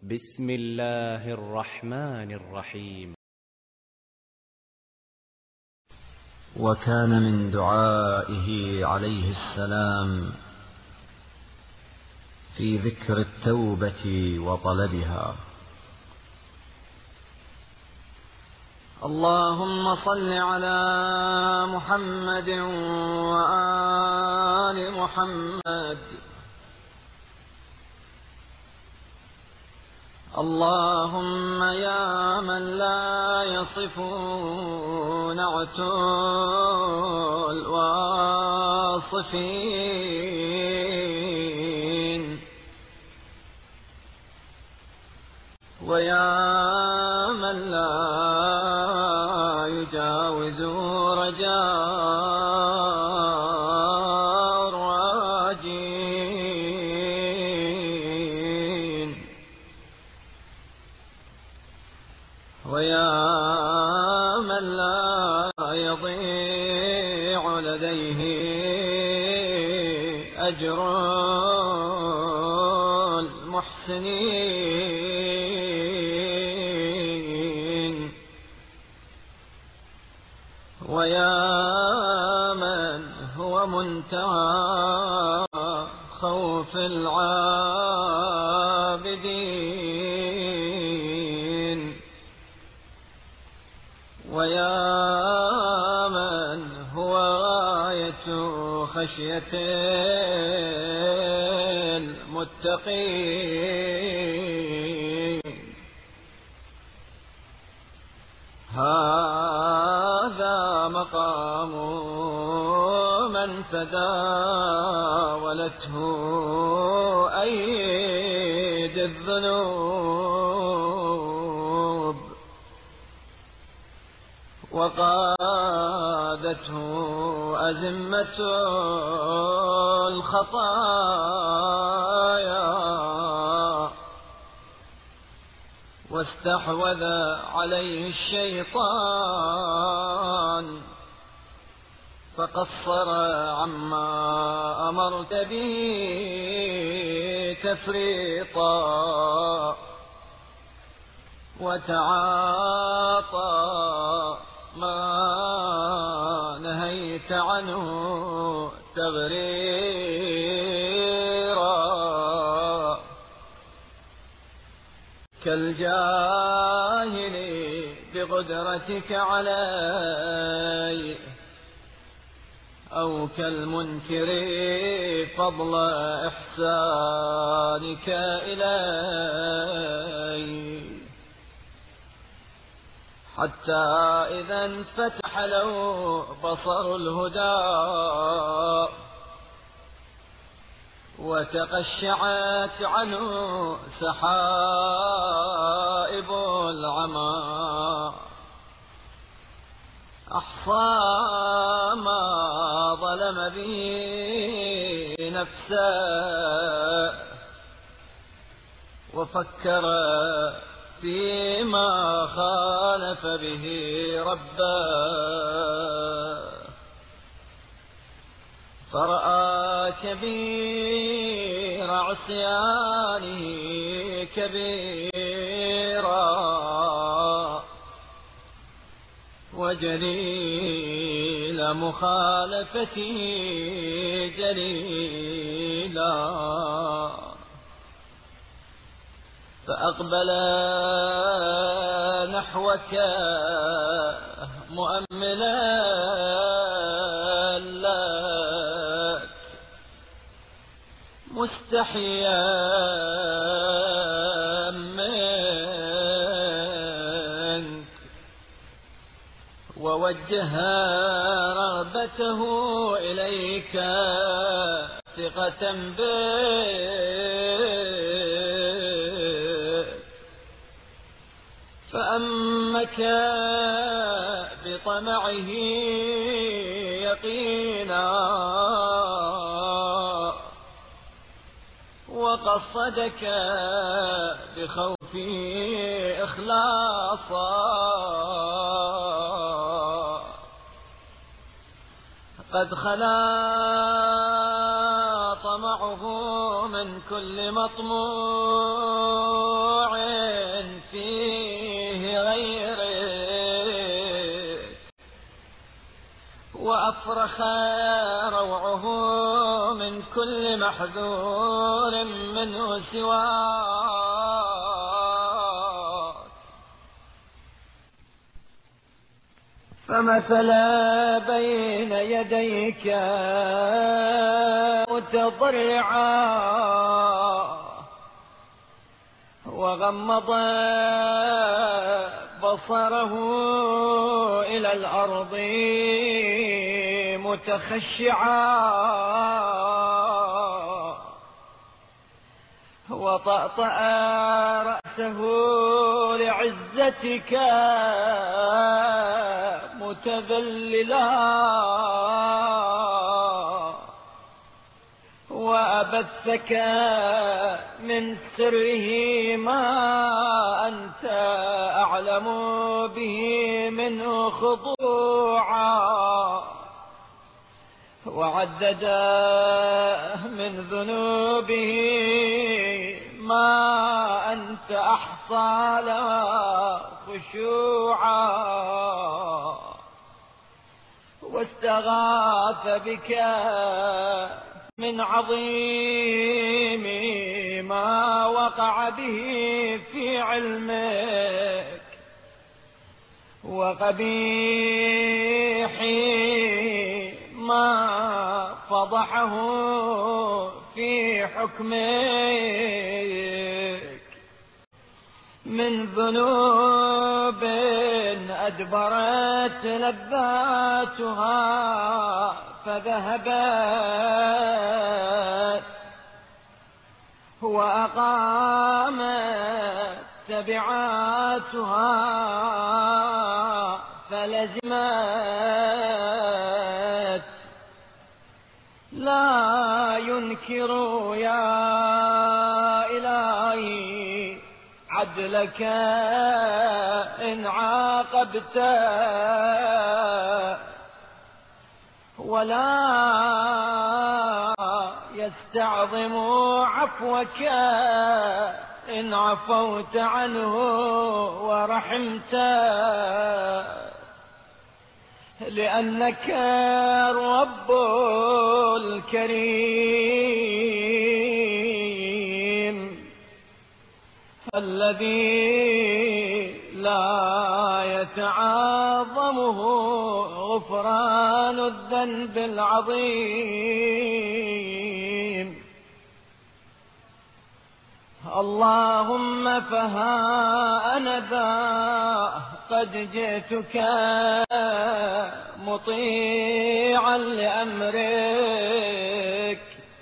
بسم الله الرحمن الرحيم. وكان من دعائه عليه السلام في ذكر التوبة وطلبها: اللهم صل على محمد وآل محمد. اللهم يا من لا يصف نعت الواصفين، ويا من لا يجاوز رجاء الراجين، ويا من لا يضيع لديه أجر المحسنين، ويا من هو منتهى خوف العابدين، ويا من هو غاية خشية المتقين. هذا مقام من تداولته أيدي الذنوب، وقادته أزمة الخطايا، واستحوذ عليه الشيطان فقصر عما أمرت به تفريطا، وتعاطى ما نهيت عنه تغريرا، كالجاهل بقدرتك علي، أو كالمنكر فضل إحسانك إلي، حتى إذا انفتح له بصر الهدى وتقشعت عنه سحائب العمى، أحصى ما ظلم به نفسه وفكر فيما خالف به ربه، فرأى كبير عصيانه كبيرا، وجليل مخالفته جليلا، فأقبل نحوك مؤملا لك مستحيا منك، ووجه رغبته إليك ثقة بك، فأمك بطمعه يقينا، وقصدك بخوفه إخلاصا، قد خلا طمعه من كل مطموع، أفرخ روعه من كل محذور منه سواك، فمثلا بين يديك متضرعا وغمض بصره إلى الأرض متخشعا وطأطأ رأسه لعزتك متذللا وأبثك من سره ما أنت أعلم به منه خضوعا، وعدد من ذنوبه ما أنت أحصى له خشوعا، واستغاث بك من عظيم ما وقع به في علمك وقبيح ما فضحه في حكمك من ذنوب أدبرت لذاتها فذهبت وأقامت تبعاتها فلزمت، لا ينكر يا إلهي عدلك إن عاقبت ولا يستعظم عفوك إن عفوت عنه ورحمت، لأنك الرب الكريم الذي لا يتعاظمه غفران الذنب العظيم. اللهم فها أنا ذا قد جئتك مطيعا لأمرك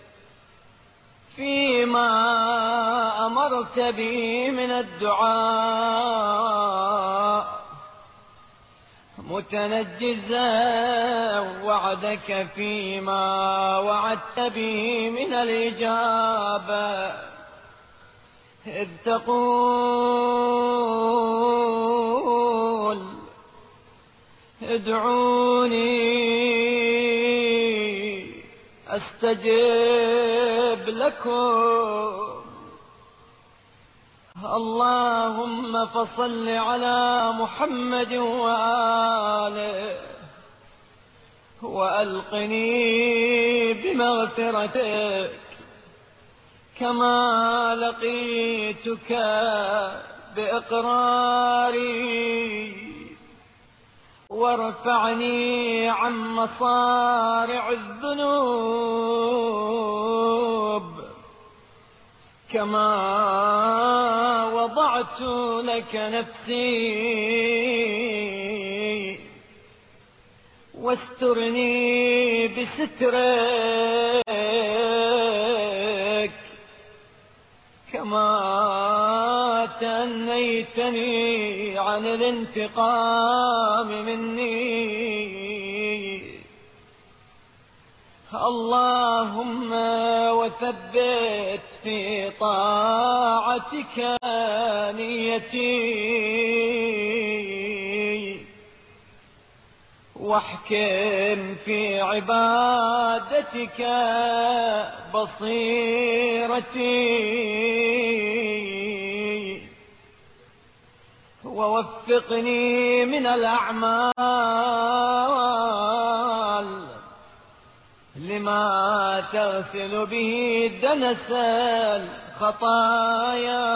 فيما أمرت به من الدعاء، متنجزا وعدك فيما وعدت به من الإجابة، إذ تقول ادعوني أستجب لكم. اللهم فصل على محمد وآله وألقني بمغفرتك كما لقيتك بإقراري، وارفعني عن مصارع الذنوب كما وضعت لك نفسي، واسترني بسترك كما تأنيتني عن الانتقام مني. اللهم وثبت في طاعتك نيتي، واحكم في عبادتك بصيرتي، ووفقني من الأعمال لما تغسل به دنس الخطايا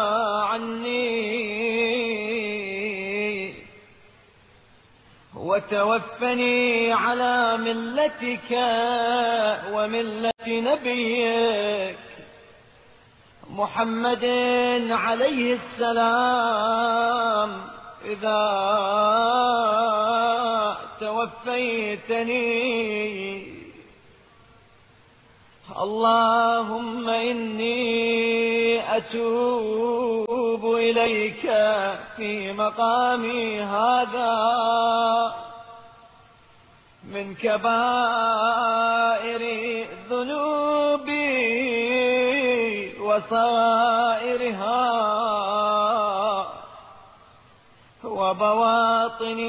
عني، وتوفني على ملتك وملة نبيك محمد عليه السلام إذا توفيتني. اللهم إني أتوب إليك في مقامي هذا من كبائر ذنوبي وصائرها وبواطن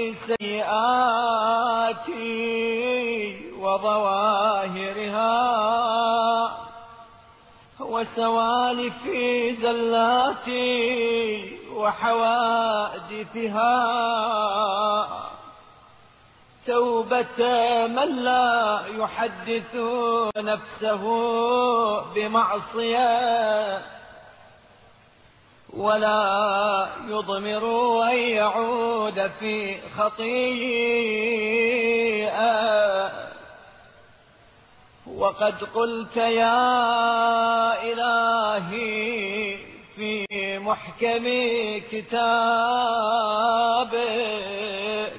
سيئاتي وظواهرها وسوالف زلاتي وحوادثها، توبة من لا يحدث نفسه بمعصية ولا يضمر أن يعود في خطيئة. وقد قلت يا إلهي في محكم كتابك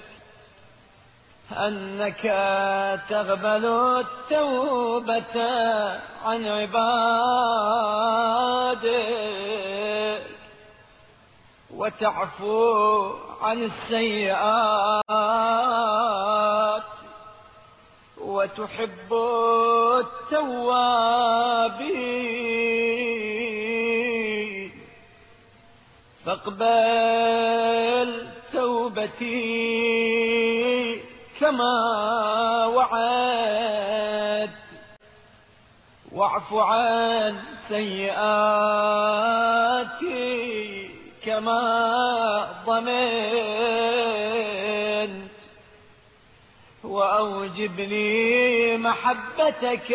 أنك تقبل التوبة عن عبادك وتعفو عن السيئات وتحب التوابين، فاقبل توبتي كما وعدت، واعف عن سيئاتي كما ضمنت، وأوجب لي محبتك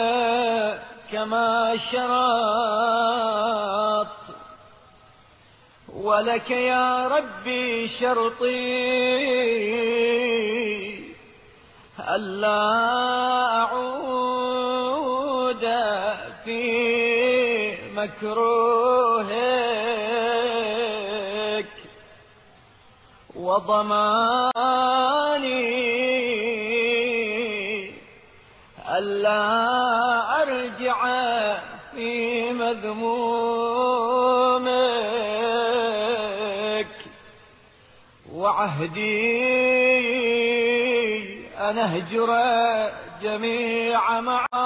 كما شرطت. ولك يا ربي شرطي ألا أعود في مكروهك، وضماني ألا أرجع في مذمومك، وعهدي أن أهجر جميع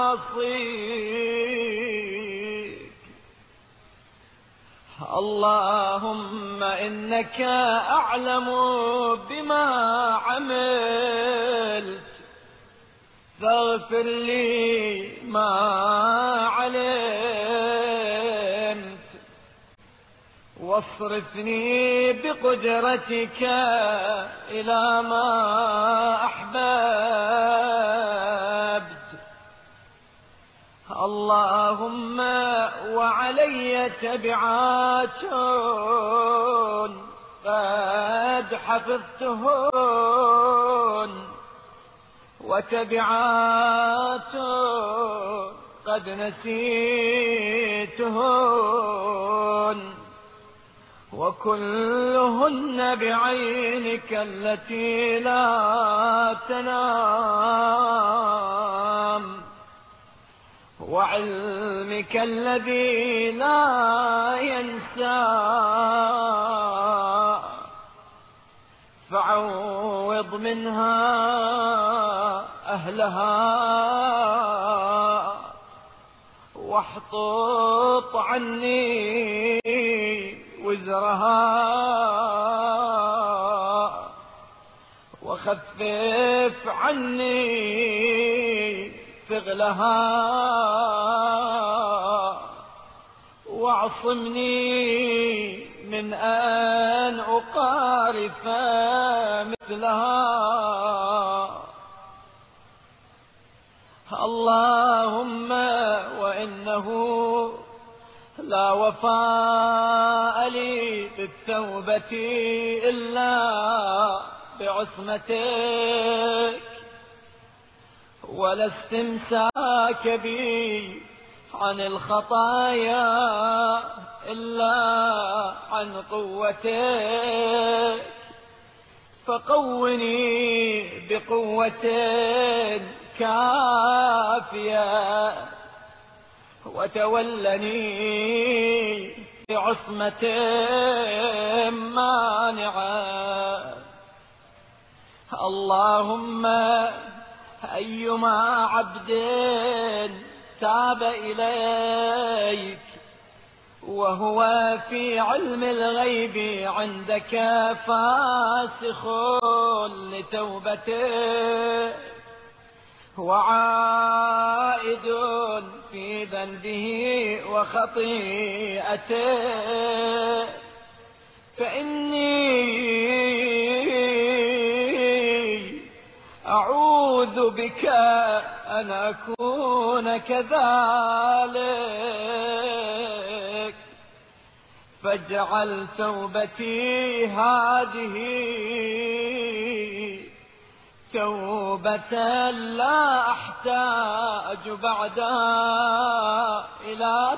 معاصيك. اللهم إنك أعلم بما عملت، فاغفر لي ما علمت، واصرفني بقدرتك إلى ما أحببت. اللهم وعلي تبعات قد حفظتهن، وتبعات قد نسيتهن، وكلهن بعينك التي لا تنام، وعلمك الذي لا ينسى، فعوض منها أهلها، واحطط عني وزرها، وخفف عني ثقلها، واعصمني من أن أقارف مثلها. اللهم وإنه لا وفاء لي بالتوبة إلا بعصمتك، ولا استمساك بي عن الخطايا إلا عن قوتك، فقوني بقوة كافية، وتولني بعصمة مانعة. اللهم أيما عبد تاب إليك وهو في علم الغيب عندك فاسخ لتوبته، وعائد في ذنبه وخطيئته، فإني أعوذ بك أن أكون كذلك، فاجعل توبتي هذه توبة لا أحتاج بعدها إلى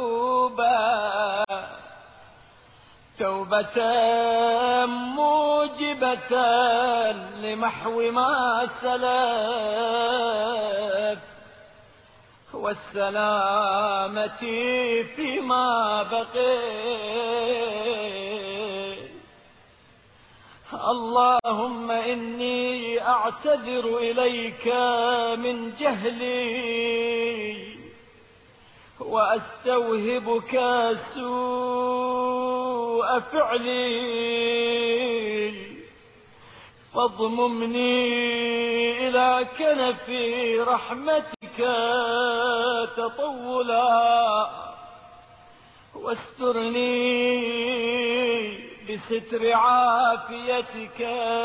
توبة موجبة لمحو ما سلف والسلامة فيما بقي. اللهم إني أعتذر إليك من جهلي، وأستوهبك سوء فعلي، فاضممني إلى كنف رحمتك تطولا، واسترني بستر عافيتك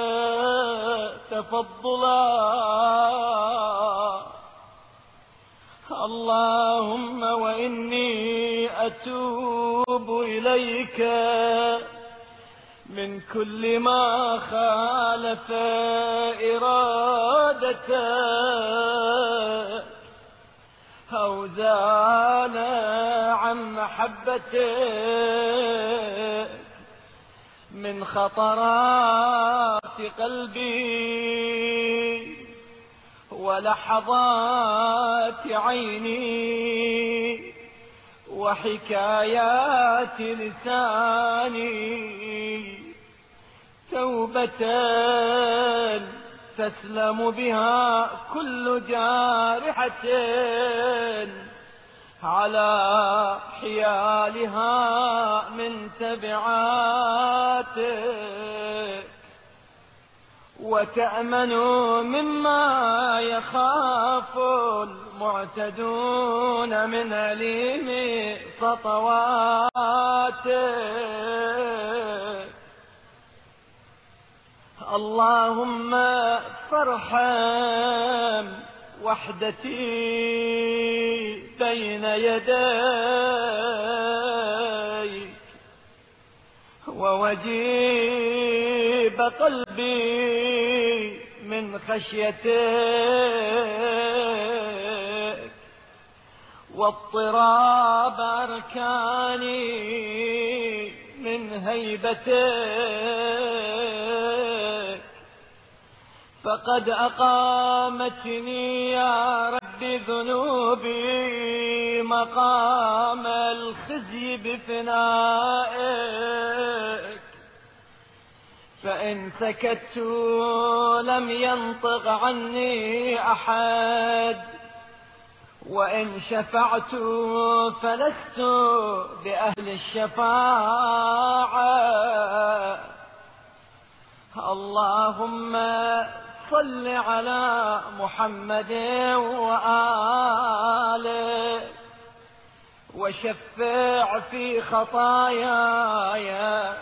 تفضلا. اللهم وإني أتوب إليك من كل ما خالف إرادتك أو زال عن محبتك من خطرات قلبي ولحظات عيني وحكايات لساني، توبة تسلم بها كل جارحة على حيالها من تبعاتك، وتأمن مما يخاف المعتدون من أليم خطواتك. اللهم فارحم وحدتي بين يديك، ووجيب قلبي من خشيتك، واضطراب أركاني من هيبتك، فقد أقامتني يا رب ذنوبي مقام الخزي بفنائك، فإن سكت لم ينطق عني أحد، وإن شفعت فلست بأهل الشفاعة. اللهم صل على محمد وآله، وشفع في خطاياي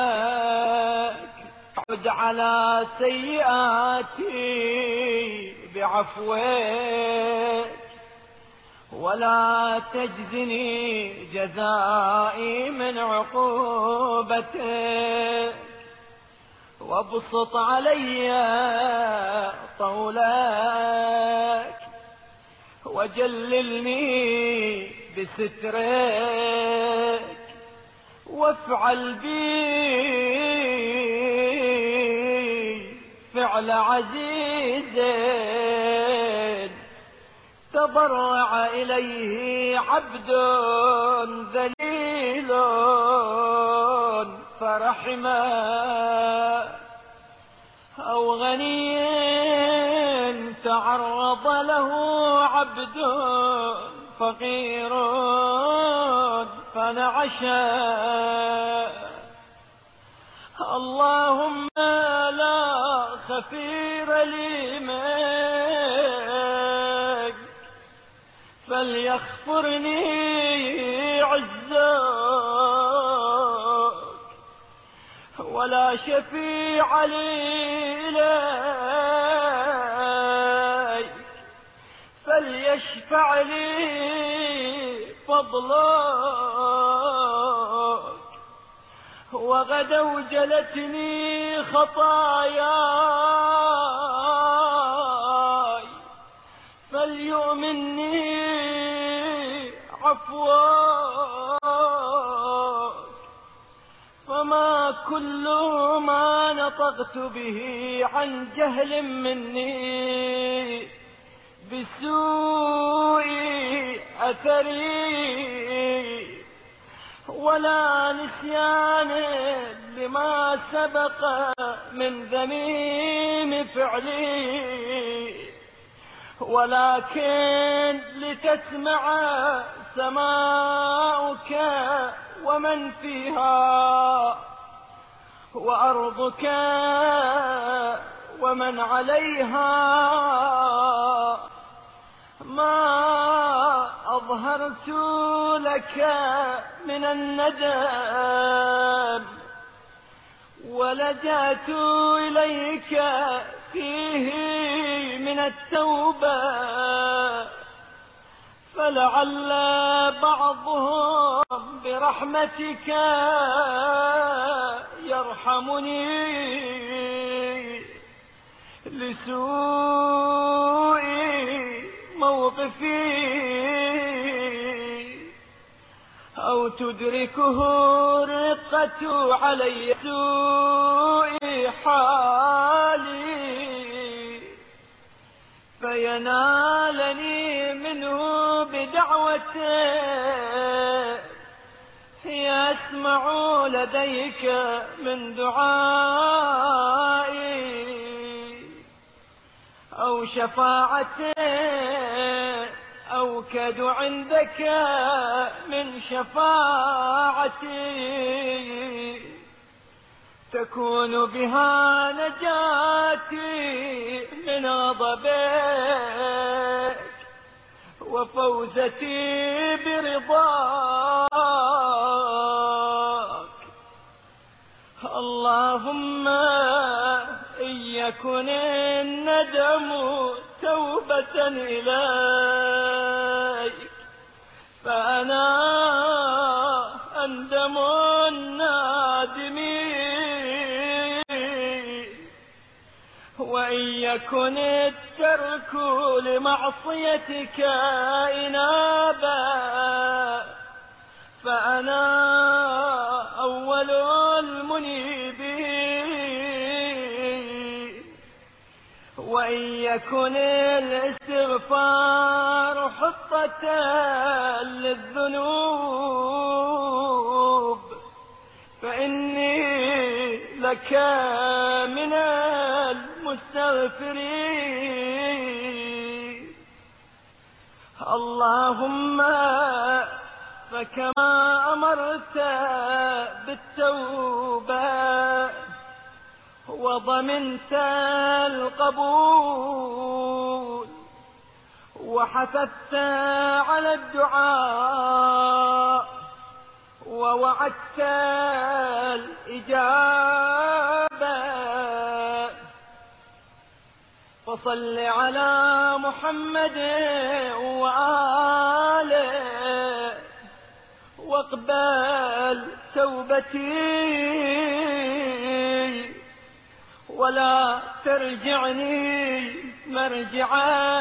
كرمك، عد على سيئاتي بعفوك ولا تجزني جزائي من عقوبتك وابسط علي طولك وجللني بسترك وافعل بي فعل عزيز تضرع إليه عبد ذليل فرحمه أو غني تعرض له عبد فقير فنعشه اللهم لا خفير لي منك فليغفرني عزك ولا شفيع لي إليك فليشفع لي فضلك وغدا وجلتني خطاياي فليؤمني عفوك فما كل ما نطقت به عن جهل مني بسوء أثري ولا نسيان لما سبق من ذميم فعلي ولكن لتسمع سماؤك ومن فيها وأرضك ومن عليها ما أظهرت لك من الندم ولجأت إليك فيه من التوبة فلعل بعضهم برحمتك يرحمني لسوء موقفي أو تدركه الرقة علي سوء حالي فينالني منه بدعوته يسمع لديك من دعائي أو شفاعته أوكد عندك من شفاعتي تكون بها نجاتي من غضبك وفوزتي برضاك اللهم إن يكن الندم توبة إليك فأنا أندم النادمين وإن يكن الترك لمعصيتك إنابا فأنا أول المنيبين وإن يكن الاستغفار حطة للذنوب فإني لك من المستغفرين اللهم فكما أمرت بالتوبة وضمنت القبول وحثثت على الدعاء ووعدت الإجابة فصل على محمد وآله واقبل توبتي ولا ترجعني مرجع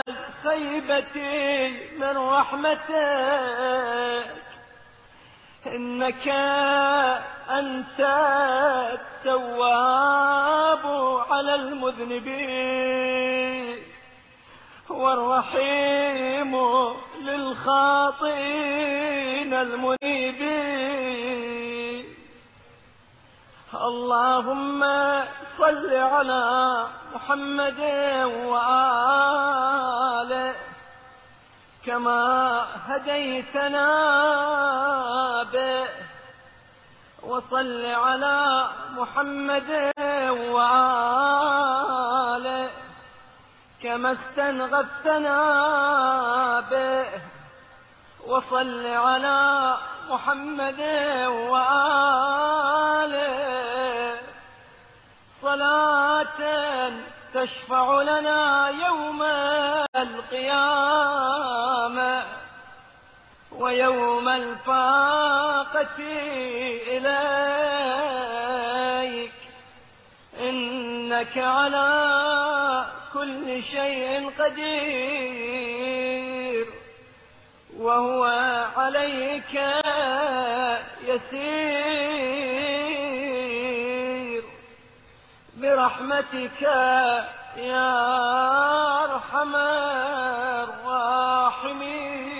خيبتي من رحمتك، إنك أنت التواب على المذنبين والرحيم للخاطئين المنيبين. اللهم صل على محمد وآله كما هديتنا به، وصل على محمد وآله كما استنغفتنا به، وصل على محمد وآله صلاة تشفع لنا يوم القيامة ويوم الفاقة إليك، إنك على كل شيء قدير وهو عليك يسير، برحمتك يا أرحم الراحمين.